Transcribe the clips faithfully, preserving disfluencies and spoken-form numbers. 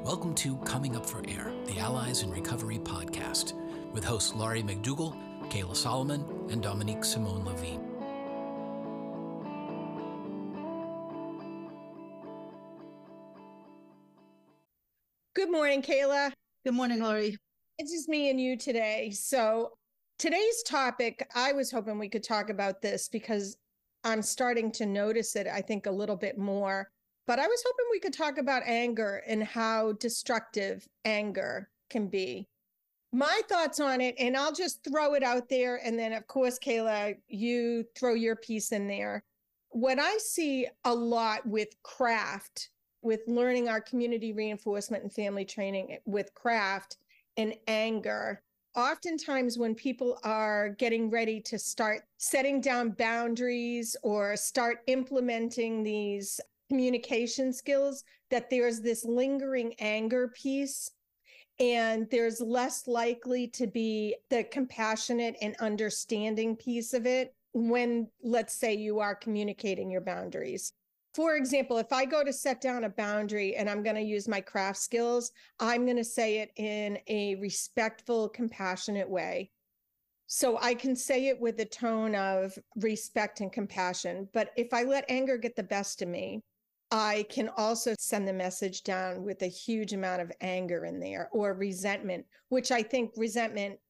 Welcome to Coming Up for Air, the Allies in Recovery podcast, with hosts Laurie McDougall, Kayla Solomon, and Dominique Simone Levine. Good morning, Kayla. Good morning, Laurie. It's just me and you today. So today's topic, I was hoping we could talk about this because I'm starting to notice it, I think, a little bit more. But I was hoping we could talk about anger and how destructive anger can be. My thoughts on it, and I'll just throw it out there. And then, of course, Kayla, you throw your piece in there. What I see a lot with craft, with learning our community reinforcement and family training with craft and anger, oftentimes when people are getting ready to start setting down boundaries or start implementing these communication skills, that there's this lingering anger piece, and there's less likely to be the compassionate and understanding piece of it when, let's say, you are communicating your boundaries. For example, if I go to set down a boundary and I'm going to use my craft skills, I'm going to say it in a respectful, compassionate way. So I can say it with a tone of respect and compassion. But if I let anger get the best of me, I can also send the message down with a huge amount of anger in there, or resentment, which I think resentment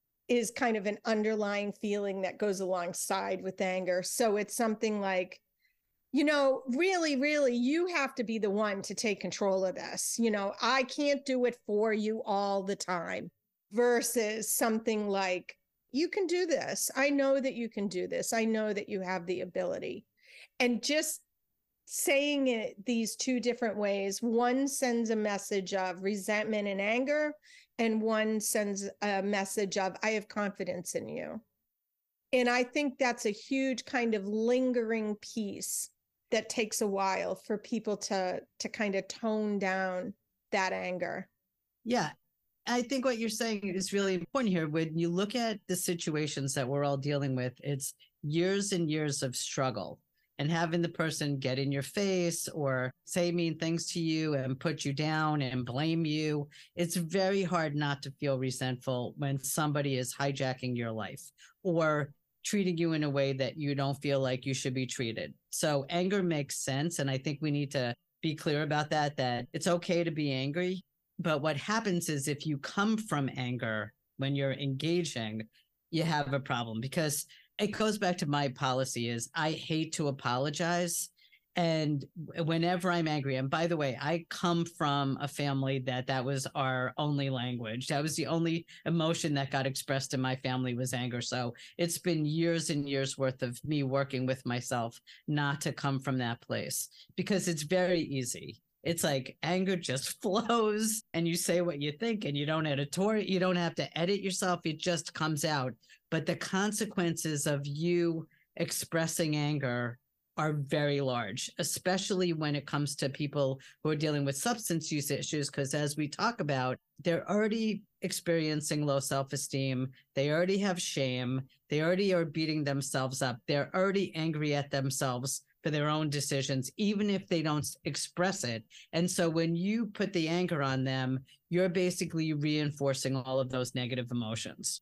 is kind of an underlying feeling that goes alongside with anger. So it's something like, you know, really, really, you have to be the one to take control of this. You know, I can't do it for you all the time, versus something like, you can do this. I know that you can do this. I know that you have the ability. And just saying it these two different ways, one sends a message of resentment and anger, and one sends a message of, I have confidence in you. And I think that's a huge kind of lingering piece that takes a while for people to, to kind of tone down that anger. Yeah, I think what you're saying is really important here. When you look at the situations that we're all dealing with, it's years and years of struggle. And having the person get in your face or say mean things to you and put you down and blame you, it's very hard not to feel resentful when somebody is hijacking your life or treating you in a way that you don't feel like you should be treated. So anger makes sense. And I think we need to be clear about that, that it's okay to be angry. But what happens is if you come from anger when you're engaging, you have a problem, because it goes back to my policy is I hate to apologize. And whenever I'm angry, and by the way, I come from a family that that was our only language. That was the only emotion that got expressed in my family was anger. So it's been years and years worth of me working with myself not to come from that place, because it's very easy. It's like anger just flows and you say what you think and you don't editorial, you don't have to edit yourself. It just comes out. But the consequences of you expressing anger are very large, especially when it comes to people who are dealing with substance use issues, because as we talk about, they're already experiencing low self-esteem. They already have shame. They already are beating themselves up. They're already angry at themselves for their own decisions, even if they don't express it. And so when you put the anger on them, you're basically reinforcing all of those negative emotions.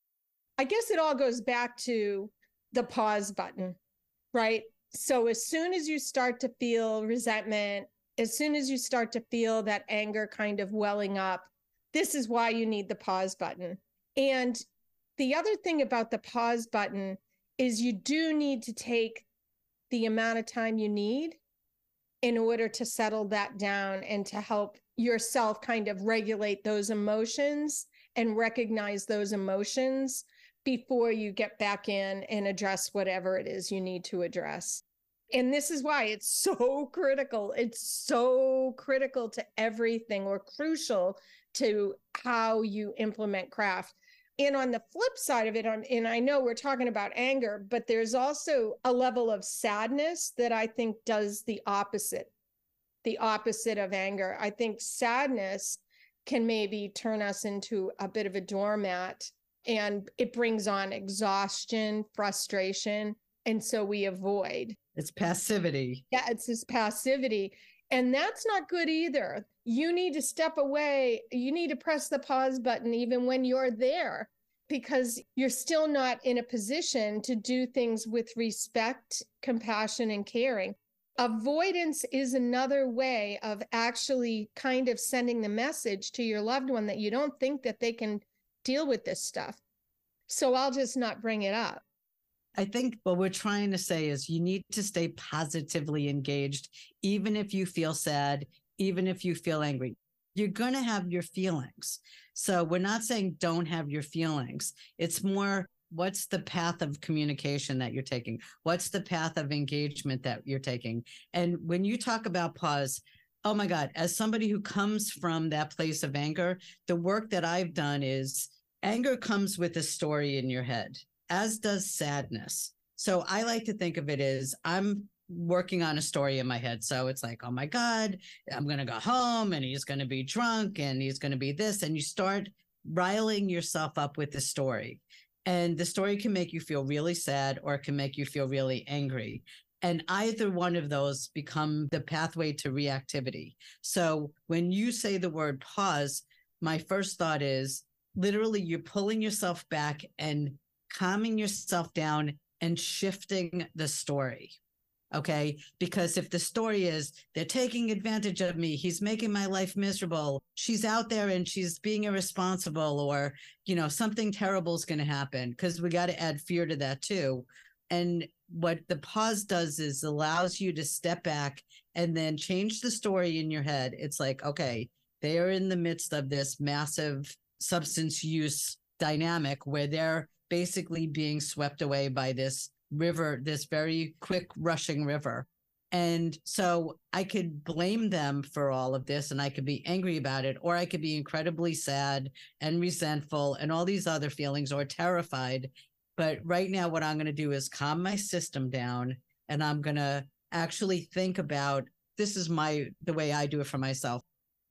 I guess it all goes back to the pause button, right? So as soon as you start to feel resentment, as soon as you start to feel that anger kind of welling up, this is why you need the pause button. And the other thing about the pause button is you do need to take the amount of time you need in order to settle that down and to help yourself kind of regulate those emotions and recognize those emotions before you get back in and address whatever it is you need to address. And this is why it's so critical. It's so critical to everything, or crucial to how you implement craft. And on the flip side of it, on, and I know we're talking about anger, but there's also a level of sadness that I think does the opposite, the opposite of anger. I think sadness can maybe turn us into a bit of a doormat, and it brings on exhaustion, frustration. And so we avoid. It's passivity. Yeah, it's this passivity. And that's not good either. You need to step away. You need to press the pause button even when you're there, because you're still not in a position to do things with respect, compassion, and caring. Avoidance is another way of actually kind of sending the message to your loved one that you don't think that they can deal with this stuff. So I'll just not bring it up. I think what we're trying to say is you need to stay positively engaged, even if you feel sad, even if you feel angry. You're going to have your feelings. So we're not saying don't have your feelings. It's more, what's the path of communication that you're taking? What's the path of engagement that you're taking? And when you talk about pause, oh my God, as somebody who comes from that place of anger, the work that I've done is anger comes with a story in your head, as does sadness. So I like to think of it as I'm working on a story in my head. So it's like, oh my God, I'm going to go home and he's going to be drunk and he's going to be this. And you start riling yourself up with the story. And the story can make you feel really sad or it can make you feel really angry. And either one of those become the pathway to reactivity. So when you say the word pause, my first thought is literally you're pulling yourself back and calming yourself down and shifting the story. Okay. Because if the story is they're taking advantage of me, he's making my life miserable, she's out there and she's being irresponsible, or, you know, something terrible is going to happen, because we got to add fear to that too. And what the pause does is allows you to step back and then change the story in your head. It's like, okay, they are in the midst of this massive substance use dynamic where they're basically being swept away by this river, this very quick rushing river. And so I could blame them for all of this and I could be angry about it, or I could be incredibly sad and resentful and all these other feelings, or terrified. But right now, what I'm going to do is calm my system down, and I'm going to actually think about, this is my, the way I do it for myself.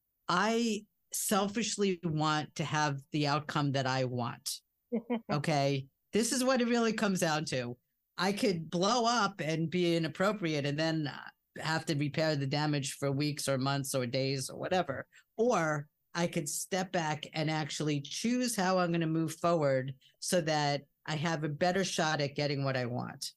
I selfishly want to have the outcome that I want. Okay. This is what it really comes down to. I could blow up and be inappropriate and then have to repair the damage for weeks or months or days or whatever. Or I could step back and actually choose how I'm going to move forward so that I have a better shot at getting what I want.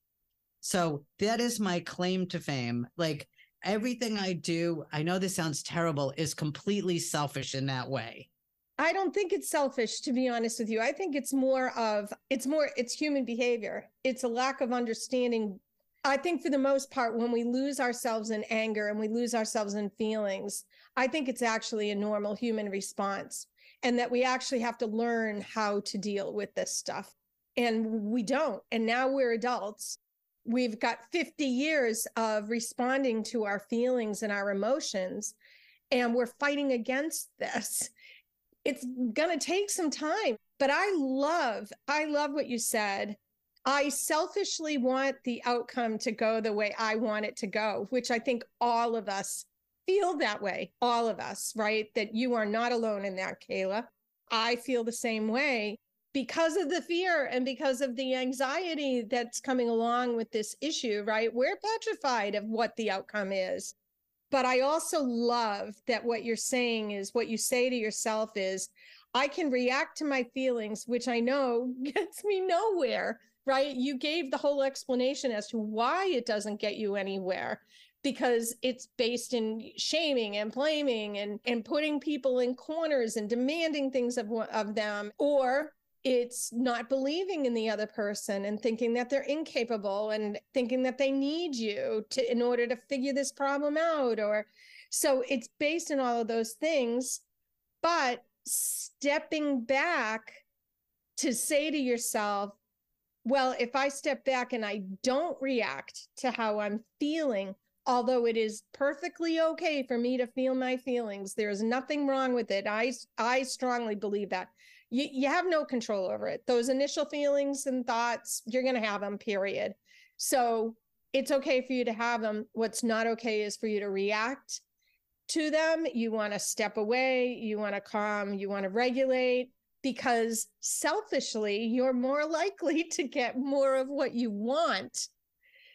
So that is my claim to fame. Like everything I do, I know this sounds terrible, is completely selfish in that way. I don't think it's selfish, to be honest with you. I think it's more of, it's more, it's human behavior. It's a lack of understanding. I think for the most part, when we lose ourselves in anger and we lose ourselves in feelings, I think it's actually a normal human response, and that we actually have to learn how to deal with this stuff. And we don't. And now we're adults. We've got fifty years of responding to our feelings and our emotions, and we're fighting against this. It's going to take some time, but I love, I love what you said. I selfishly want the outcome to go the way I want it to go, which I think all of us feel that way. All of us, right? That you are not alone in that, Kayla. I feel the same way because of the fear and because of the anxiety that's coming along with this issue, right? We're petrified of what the outcome is. But I also love that what you're saying is, what you say to yourself is, I can react to my feelings, which I know gets me nowhere, right? You gave the whole explanation as to why it doesn't get you anywhere, because it's based in shaming and blaming and, and putting people in corners and demanding things of, of them, or it's not believing in the other person and thinking that they're incapable and thinking that they need you to in order to figure this problem out. Or so it's based in all of those things. But stepping back to say to yourself, well, if I step back and I don't react to how I'm feeling, although it is perfectly okay for me to feel my feelings, there's nothing wrong with it. I, I strongly believe that. You, you have no control over it. Those initial feelings and thoughts, you're going to have them, period. So it's okay for you to have them. What's not okay is for you to react to them. You want to step away. You want to calm. You want to regulate, because selfishly, you're more likely to get more of what you want.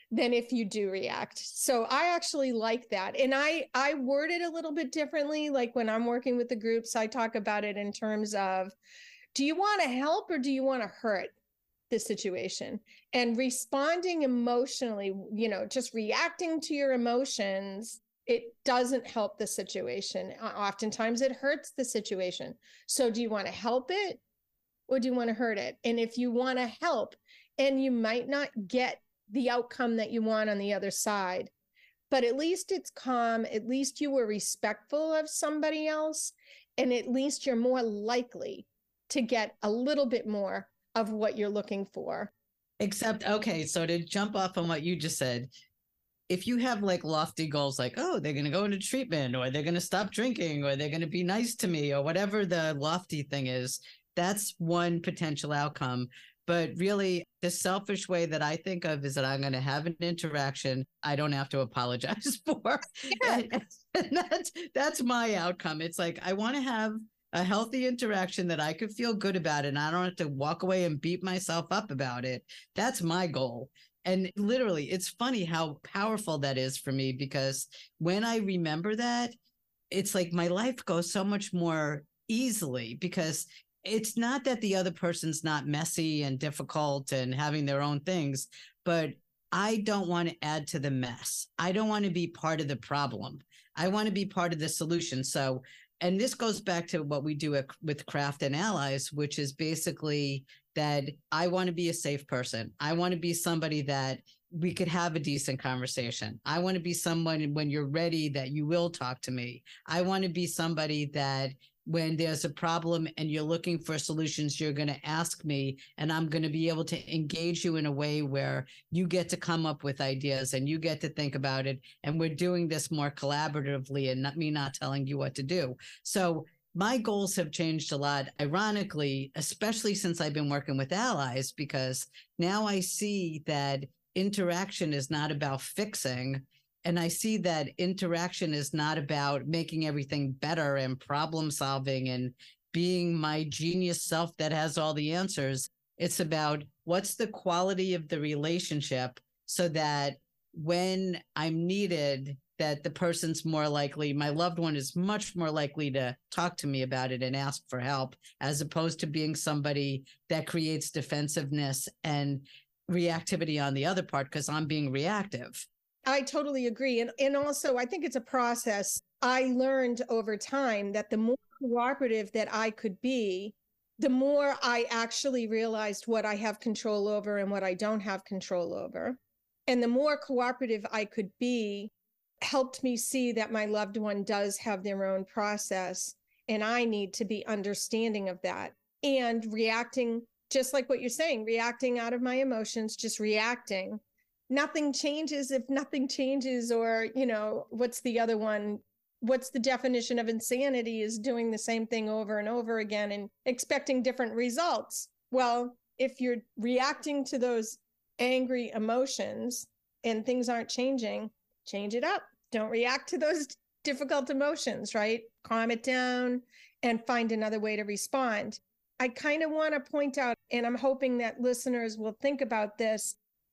than if you do react. So I actually like that. And I, I word it a little bit differently. Like when I'm working with the groups, I talk about it in terms of, do you want to help or do you want to hurt the situation? And responding emotionally, you know, just reacting to your emotions, it doesn't help the situation. Oftentimes it hurts the situation. So do you want to help it or do you want to hurt it? And if you want to help, and you might not get the outcome that you want on the other side, but at least it's calm. At least you were respectful of somebody else. And at least you're more likely to get a little bit more of what you're looking for. Except, okay, so to jump off on what you just said, if you have like lofty goals, like, oh, they're going to go into treatment, or they're going to stop drinking, or they're going to be nice to me, or whatever the lofty thing is, that's one potential outcome. But really, the selfish way that I think of is that I'm going to have an interaction I don't have to apologize for. Yeah. And, and that's, that's my outcome. It's like, I want to have a healthy interaction that I could feel good about, and I don't have to walk away and beat myself up about it. That's my goal. And literally, it's funny how powerful that is for me, because when I remember that, it's like my life goes so much more easily, because it's not that the other person's not messy and difficult and having their own things, but I don't want to add to the mess. I don't want to be part of the problem. I want to be part of the solution. So, and this goes back to what we do with Craft and Allies, which is basically that I want to be a safe person. I want to be somebody that we could have a decent conversation. I want to be someone, when you're ready, that you will talk to me. I want to be somebody that when there's a problem and you're looking for solutions, you're going to ask me, and I'm going to be able to engage you in a way where you get to come up with ideas and you get to think about it. And we're doing this more collaboratively, and not me not telling you what to do. So my goals have changed a lot, ironically, especially since I've been working with Allies, because now I see that interaction is not about fixing. And I see that interaction is not about making everything better and problem solving and being my genius self that has all the answers. It's about what's the quality of the relationship, so that when I'm needed, that the person's more likely, my loved one is much more likely to talk to me about it and ask for help, as opposed to being somebody that creates defensiveness and reactivity on the other part because I'm being reactive. I totally agree. And, and also, I think it's a process. I learned over time that the more cooperative that I could be, the more I actually realized what I have control over and what I don't have control over. And the more cooperative I could be helped me see that my loved one does have their own process, and I need to be understanding of that and reacting, just like what you're saying, reacting out of my emotions, just reacting. Nothing changes if nothing changes, or, you know, what's the other one? What's the definition of insanity is doing the same thing over and over again and expecting different results. Well, if you're reacting to those angry emotions and things aren't changing, change it up. Don't react to those difficult emotions, right? Calm it down and find another way to respond. I kind of want to point out, and I'm hoping that listeners will think about this,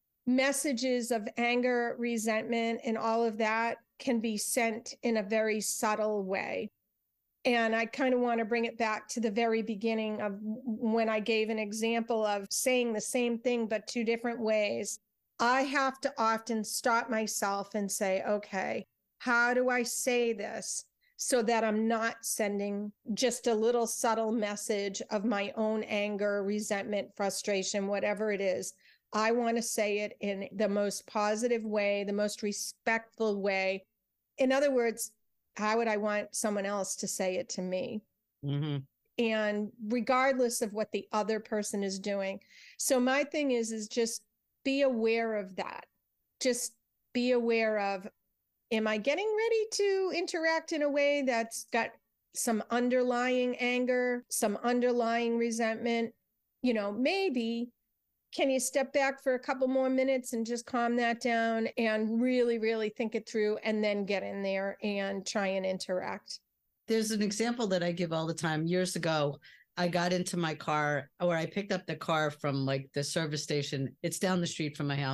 messages of anger, resentment, and all of that can be sent in a very subtle way. And I kind of want to bring it back to the very beginning of when I gave an example of saying the same thing, but two different ways. I have to often stop myself and say, okay, how do I say this so that I'm not sending just a little subtle message of my own anger, resentment, frustration, whatever it is. I want to say it in the most positive way, the most respectful way. In other words, how would I want someone else to say it to me? Mm-hmm. And regardless of what the other person is doing. So my thing is, is just be aware of that. Just be aware of, am I getting ready to interact in a way that's got some underlying anger, some underlying resentment? You know, maybe, can you step back for a couple more minutes and just calm that down and really, really think it through, and then get in there and try and interact? There's an example that I give all the time. Years ago, I got into my car, or I picked up the car from like the service station. It's down the street from my house.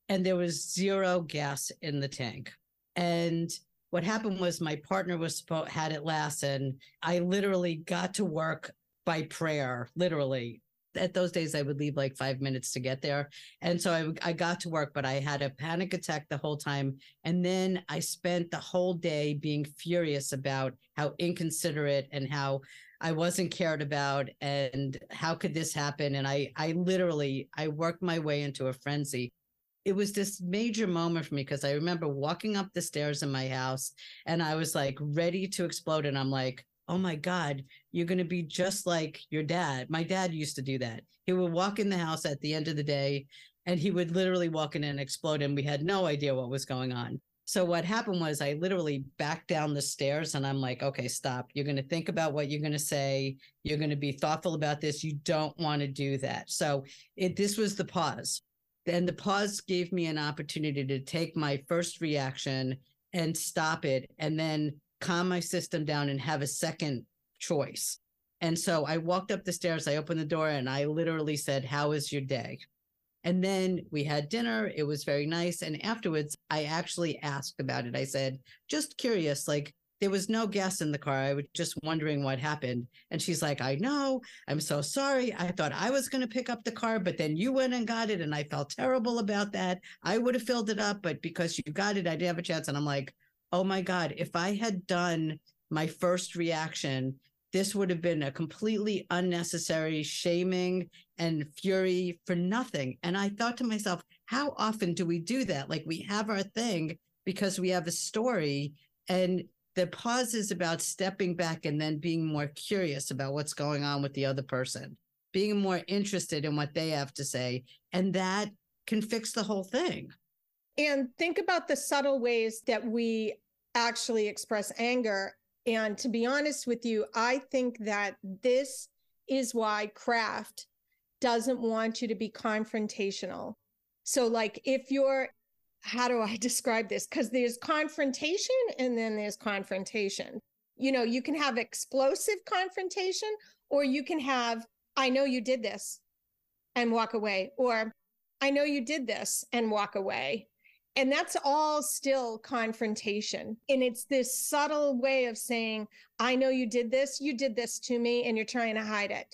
and there was zero gas in the tank. And what happened was my partner was supposed had it last, and I literally got to work by prayer, literally. At those days, I would leave like five minutes to get there. And so I, I got to work, but I had a panic attack the whole time. And then I spent the whole day being furious about how inconsiderate and how I wasn't cared about and how could this happen. And I, I literally, I worked my way into a frenzy. It was this major moment for me because I remember walking up the stairs in my house and I was like ready to explode. And I'm like, oh my God, you're going to be just like your dad. My dad used to do that. He would walk in the house at the end of the day and he would literally walk in and explode. And we had no idea what was going on. So what happened was I literally backed down the stairs and I'm like, okay, stop. You're going to think about what you're going to say. You're going to be thoughtful about this. You don't want to do that. So it, this was the pause. Then the pause gave me an opportunity to take my first reaction and stop it and then calm my system down and have a second choice. And so I walked up the stairs, I opened the door and I literally said, how is your day? And then we had dinner. It was very nice. And afterwards, I actually asked about it. I said, just curious, like there was no gas in the car. I was just wondering what happened. And she's like, I know. I'm so sorry. I thought I was going to pick up the car, but then you went and got it. And I felt terrible about that. I would have filled it up, but because you got it, I didn't have a chance. And I'm like, oh my God, if I had done my first reaction, this would have been a completely unnecessary shaming and fury for nothing. And I thought to myself, how often do we do that? Like we have our thing because we have a story, and the pause is about stepping back and then being more curious about what's going on with the other person, being more interested in what they have to say. And that can fix the whole thing. And think about the subtle ways that we actually express anger. And to be honest with you, I think that this is why craft doesn't want you to be confrontational. So like if you're, how do I describe this? Because there's confrontation and then there's confrontation. You know, you can have explosive confrontation, or you can have, I know you did this and walk away, or I know you did this and walk away. And that's all still confrontation. And it's this subtle way of saying, I know you did this, you did this to me, and you're trying to hide it.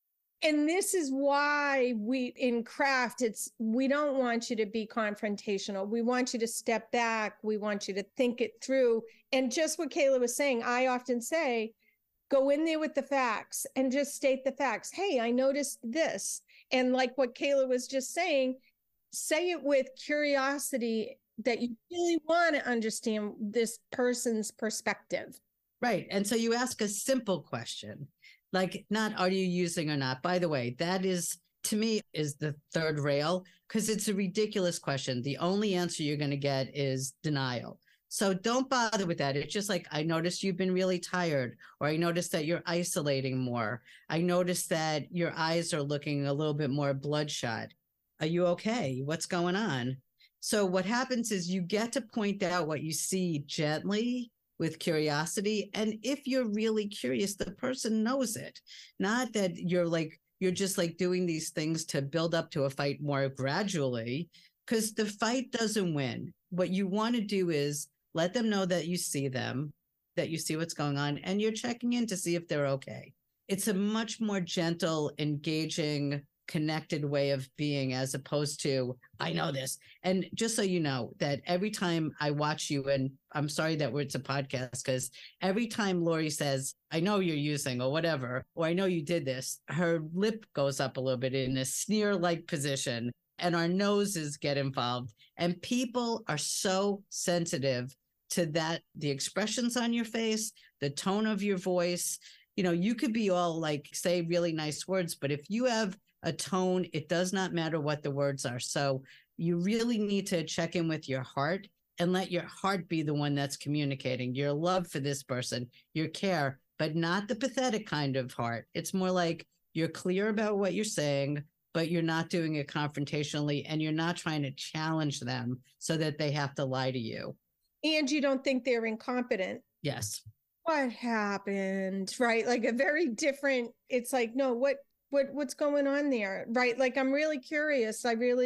And this is why we, in craft, it's, we don't want you to be confrontational. We want you to step back. We want you to think it through. And just what Kayla was saying, I often say, go in there with the facts and just state the facts. Hey, I noticed this. And like what Kayla was just saying, say it with curiosity that you really want to understand this person's perspective. Right. And so you ask a simple question, like not, are you using or not? By the way, that is, to me, is the third rail, because it's a ridiculous question. The only answer you're going to get is denial. So don't bother with that. It's just like, I noticed you've been really tired, or I noticed that you're isolating more. I noticed that your eyes are looking a little bit more bloodshot. Are you okay? What's going on? So what happens is you get to point out what you see gently with curiosity. And if you're really curious, the person knows it. Not that you're like, you're just like doing these things to build up to a fight more gradually, because the fight doesn't win. What you want to do is let them know that you see them, that you see what's going on, and you're checking in to see if they're okay. It's a much more gentle, engaging, connected way of being, as opposed to, I know this. And just so you know, that every time I watch you, and I'm sorry that it's a podcast, because every time Lori says, I know you're using, or whatever, or I know you did this, her lip goes up a little bit in a sneer-like position, and our noses get involved. And people are so sensitive to that, the expressions on your face, the tone of your voice. You know, you could be all like, say really nice words, but if you have a tone, it does not matter what the words are. So you really need to check in with your heart and let your heart be the one that's communicating your love for this person, your care, but not the pathetic kind of heart. It's more like you're clear about what you're saying, but you're not doing it confrontationally, and you're not trying to challenge them so that they have to lie to you. And you don't think they're incompetent. Yes. What happened? Right? Like a very different, it's like, no, what What what's going on there? Right? Like, I'm really curious. I really,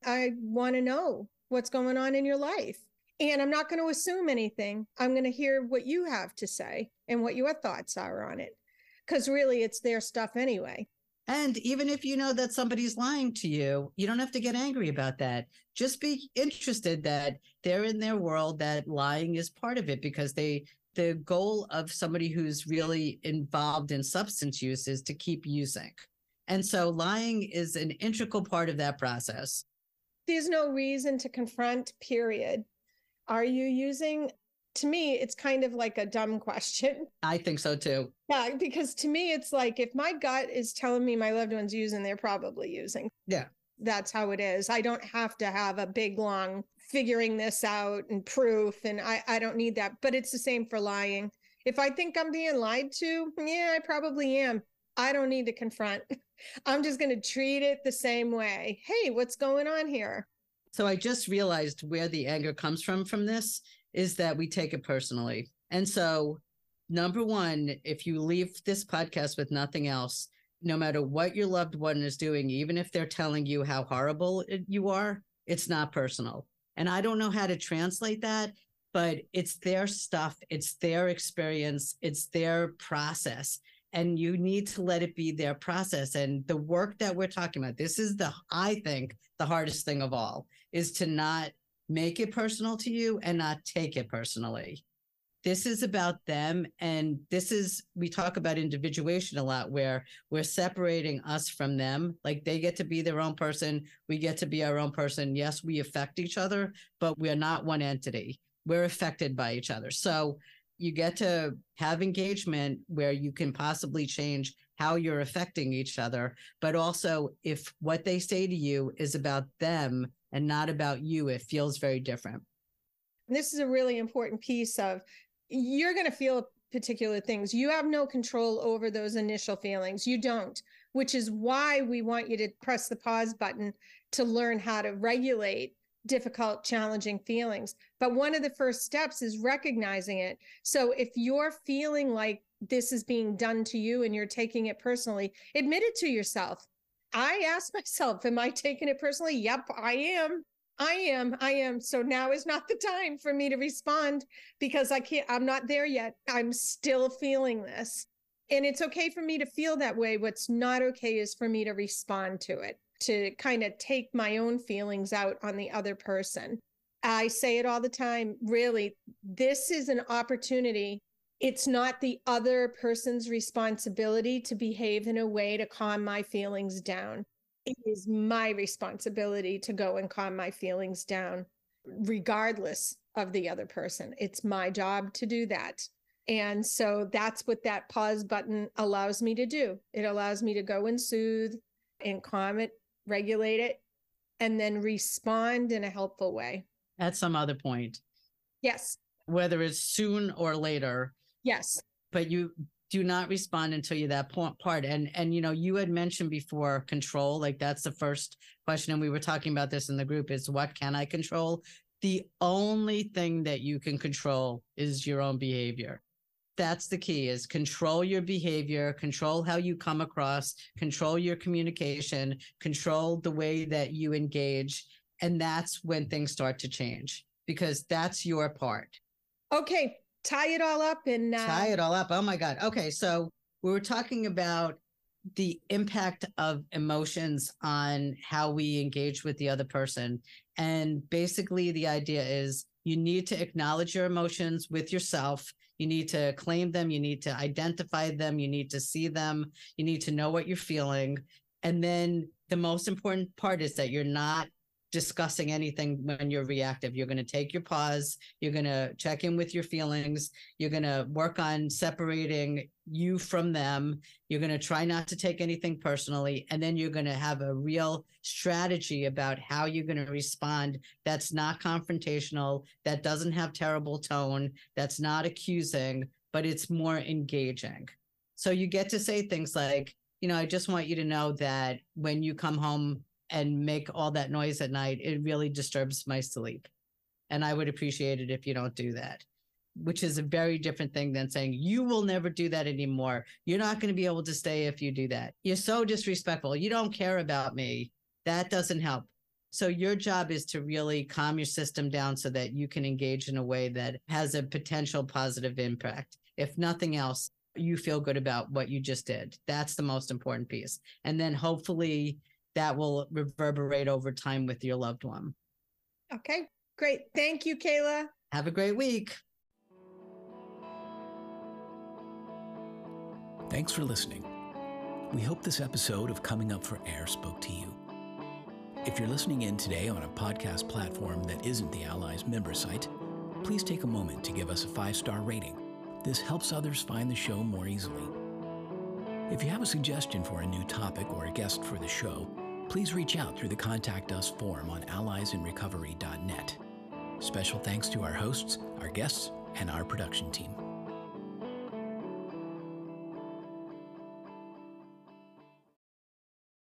I want to know what's going on in your life. And I'm not going to assume anything. I'm going to hear what you have to say and what your thoughts are on it. Because really, it's their stuff anyway. And even if you know that somebody's lying to you, you don't have to get angry about that. Just be interested that they're in their world, that lying is part of it, because they, the goal of somebody who's really involved in substance use is to keep using. And so lying is an integral part of that process. There's no reason to confront, period. Are you using? To me, it's kind of like a dumb question. I think so too. Yeah, because to me, it's like if my gut is telling me my loved one's using, they're probably using. Yeah. That's how it is. I don't have to have a big, long figuring this out and proof, and I, I don't need that. But it's the same for lying. If I think I'm being lied to, yeah, I probably am. I don't need to confront. I'm just going to treat it the same way. Hey, what's going on here? So I just realized where the anger comes from from this is that we take it personally. And so number one, if you leave this podcast with nothing else, no matter what your loved one is doing, even if they're telling you how horrible it, you are, it's not personal. And I don't know how to translate that, but it's their stuff. It's their experience. It's their process. And you need to let it be their process. And the work that we're talking about, this is the, I think, the hardest thing of all, is to not make it personal to you and not take it personally. This is about them. And this is, we talk about individuation a lot, where we're separating us from them. Like they get to be their own person. We get to be our own person. Yes, we affect each other, but we're not one entity. We're affected by each other. So you get to have engagement where you can possibly change how you're affecting each other. But also, if what they say to you is about them and not about you, it feels very different. This is a really important piece of, you're going to feel particular things. You have no control over those initial feelings. You don't, which is why we want you to press the pause button to learn how to regulate difficult, challenging feelings. But one of the first steps is recognizing it. So if you're feeling like this is being done to you and you're taking it personally, admit it to yourself. I ask myself, am I taking it personally? Yep, I am. I am. I am. So now is not the time for me to respond, because I can't, I'm not there yet. I'm still feeling this. And it's okay for me to feel that way. What's not okay is for me to respond to it, to kind of take my own feelings out on the other person. I say it all the time. Really, this is an opportunity. It's not the other person's responsibility to behave in a way to calm my feelings down. It is my responsibility to go and calm my feelings down, regardless of the other person. It's my job to do that. And so that's what that pause button allows me to do. It allows me to go and soothe and calm it, regulate it, and then respond in a helpful way. At some other point. Yes. Whether it's soon or later. Yes. But you do not respond until you're that point part. And, and, you know, you had mentioned before control, like that's the first question. And we were talking about this in the group, is what can I control? The only thing that you can control is your own behavior. That's the key, is control your behavior, control how you come across, control your communication, control the way that you engage. And that's when things start to change, because that's your part. Okay. Tie it all up and uh... tie it all up. Oh my God. Okay. So we were talking about the impact of emotions on how we engage with the other person. And basically the idea is you need to acknowledge your emotions with yourself. You need to claim them. You need to identify them. You need to see them. You need to know what you're feeling. And then the most important part is that you're not discussing anything when you're reactive. You're going to take your pause. You're going to check in with your feelings. You're going to work on separating you from them. You're going to try not to take anything personally. And then you're going to have a real strategy about how you're going to respond that's not confrontational, that doesn't have terrible tone, that's not accusing, but it's more engaging. So you get to say things like, you know, I just want you to know that when you come home and make all that noise at night, it really disturbs my sleep. And I would appreciate it if you don't do that, which is a very different thing than saying, you will never do that anymore. You're not going to be able to stay if you do that. You're so disrespectful. You don't care about me. That doesn't help. So your job is to really calm your system down so that you can engage in a way that has a potential positive impact. If nothing else, you feel good about what you just did. That's the most important piece. And then hopefully that will reverberate over time with your loved one. Okay, great. Thank you, Kayla. Have a great week. Thanks for listening. We hope this episode of Coming Up for Air spoke to you. If you're listening in today on a podcast platform that isn't the Allies member site, please take a moment to give us a five-star rating. This helps others find the show more easily. If you have a suggestion for a new topic or a guest for the show, please reach out through the Contact Us form on allies in recovery dot net. Special thanks to our hosts, our guests, and our production team.